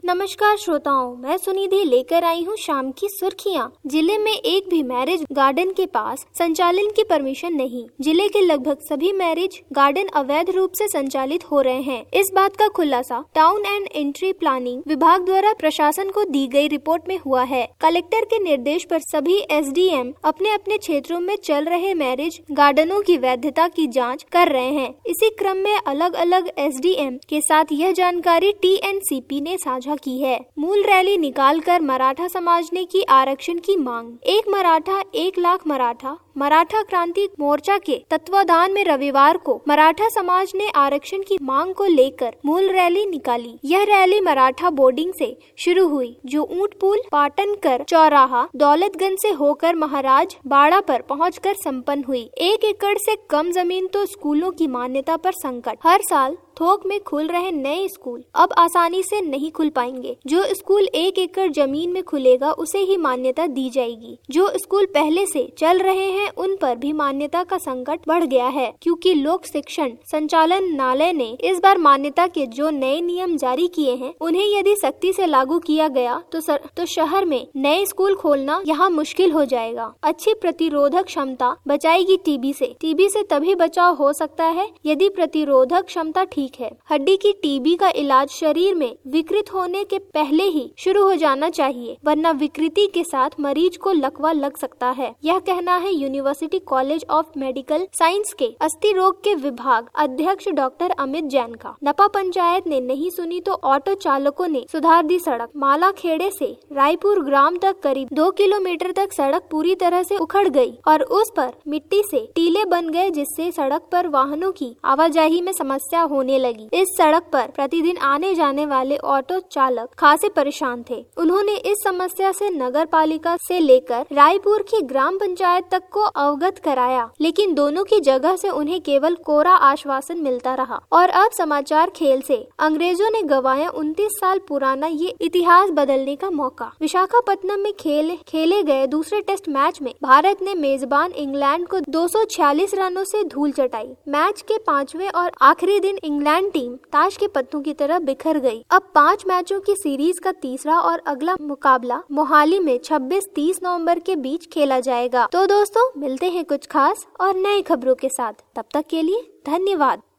नमस्कार श्रोताओं, मैं सुनिधि लेकर आई हूँ शाम की सुर्खियाँ। जिले में एक भी मैरिज गार्डन के पास संचालन की परमिशन नहीं। जिले के लगभग सभी मैरिज गार्डन अवैध रूप से संचालित हो रहे हैं। इस बात का खुलासा टाउन एंड एंट्री प्लानिंग विभाग द्वारा प्रशासन को दी गई रिपोर्ट में हुआ है। कलेक्टर के निर्देश पर सभी SDM अपने अपने क्षेत्रों में चल रहे मैरिज गार्डनों की वैधता की जाँच कर रहे हैं। इसी क्रम में अलग अलग SDM के साथ यह जानकारी TNCP ने साझा की है। मूल रैली निकालकर मराठा समाज ने की आरक्षण की मांग। एक मराठा 1 लाख मराठा क्रांति मोर्चा के तत्वाधान में रविवार को मराठा समाज ने आरक्षण की मांग को लेकर मूल रैली निकाली। यह रैली मराठा बोर्डिंग से शुरू हुई, जो ऊंट पुल, पाटनकर चौराहा, दौलतगंज से होकर महाराज बाड़ा पर पहुंचकर संपन्न हुई। 1 एकड़ से कम जमीन तो स्कूलों की मान्यता पर संकट। हर साल थोक में खुल रहे नए स्कूल अब आसानी से नहीं खुल पाएंगे। जो स्कूल 1 एकड़ जमीन में खुलेगा उसे ही मान्यता दी जाएगी। जो स्कूल पहले से चल रहे हैं उन पर भी मान्यता का संकट बढ़ गया है, क्योंकि लोक शिक्षण संचालनालय ने इस बार मान्यता के जो नए नियम जारी किए हैं उन्हें यदि सख्ती से लागू किया गया तो शहर में नए स्कूल खोलना यहाँ मुश्किल हो जाएगा। अच्छी प्रतिरोधक क्षमता बचाएगी टीबी से। टीबी से तभी बचाव हो सकता है यदि प्रतिरोधक क्षमता ठीक है। हड्डी की टीबी का इलाज शरीर में विकृत होने के पहले ही शुरू हो जाना चाहिए, वरना विकृति के साथ मरीज को लकवा लग सकता है। यह कहना है university college of medical science के अस्थि रोग के विभाग अध्यक्ष डॉक्टर अमित जैन का। नपा पंचायत ने नहीं सुनी तो ऑटो चालकों ने सुधार दी सड़क। मालाखेड़े से रायपुर ग्राम तक करीब 2 किलोमीटर तक सड़क पूरी तरह से उखड़ गई और उस पर मिट्टी से टीले बन गए, जिससे सड़क पर वाहनों की आवाजाही में समस्या होने लगी। इस सड़क पर प्रतिदिन आने जाने वाले ऑटो चालक खासे परेशान थे। उन्होंने इस समस्या से नगर पालिका से लेकर रायपुर की ग्राम पंचायत तक को अवगत कराया, लेकिन दोनों की जगह से उन्हें केवल कोरा आश्वासन मिलता रहा। और अब समाचार खेल से। अंग्रेजों ने गंवाया 29 साल पुराना ये इतिहास बदलने का मौका। विशाखापत्तनम में खेले गए दूसरे टेस्ट मैच में भारत ने मेजबान इंग्लैंड को 246 रनों से धूल चटाई। मैच के 5वें और आखिरी दिन इंग्लैंड टीम ताश के पत्तों की तरह बिखर गई। अब 5 मैचों की सीरीज का तीसरा और अगला मुकाबला मोहाली में 26-30 नवंबर के बीच खेला जाएगा। तो दोस्तों, मिलते हैं कुछ खास और नई खबरों के साथ। तब तक के लिए धन्यवाद।